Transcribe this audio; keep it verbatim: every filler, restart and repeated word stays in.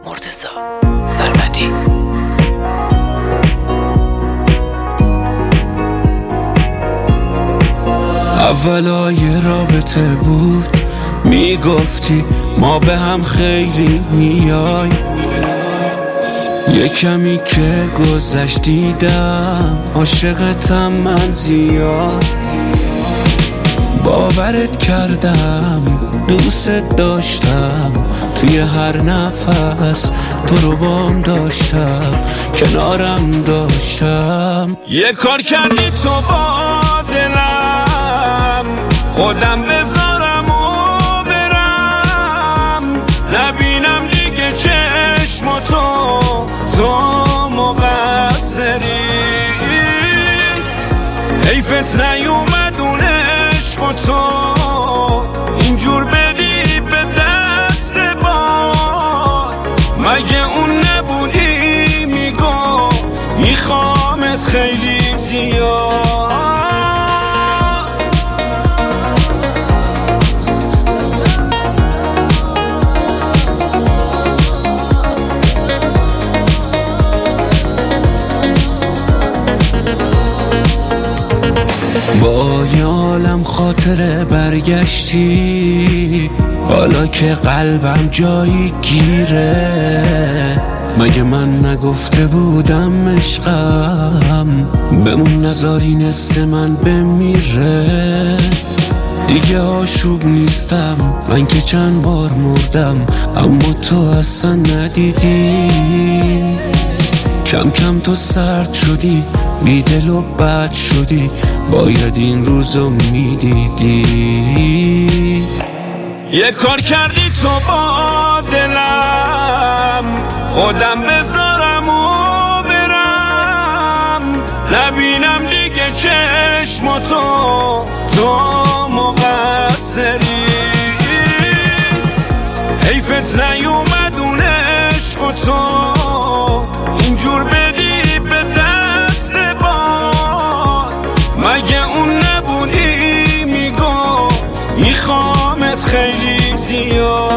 مرتضی سرمدی. اولای رابطه بود میگفتی ما به هم خیلی میای، یه کمی که گذشت دیدم عاشقتم من زیاد، باورت کردم دوست داشتم، توی هر نفس تو رو بام داشتم، کنارم داشتم. یه کار کردی تو با دلم، خودم بذارم و برم، نبینم دیگه چشم تو، تو مقصری، حیفت نیومد اون عشق تو اینجور بدی به دست باد، مگه اون نبودی میگفت میخوامت خیلی زیاد. با یه عالم خاطره برگشتی، حالا که قلبم جایی گیره، مگه من نگفته بودم عشقم بمون نذاری نصف من بمیره. دیگه آشوب نیستم من که چند بار مردم، اما تو اصلا ندیدی، کم کم تو سرد شدی، بی دل و بد شدی، باید این روزو میدیدی. یه کار کردی تو با دلم، خودم بذارم و برم، نبینم دیگه چشم تو، تو مقصری، حیفت نیومد اون عشق تو اینجور بدی به دست باد، مگه اون نبودی میگفت میخوامت خیلی زیاد.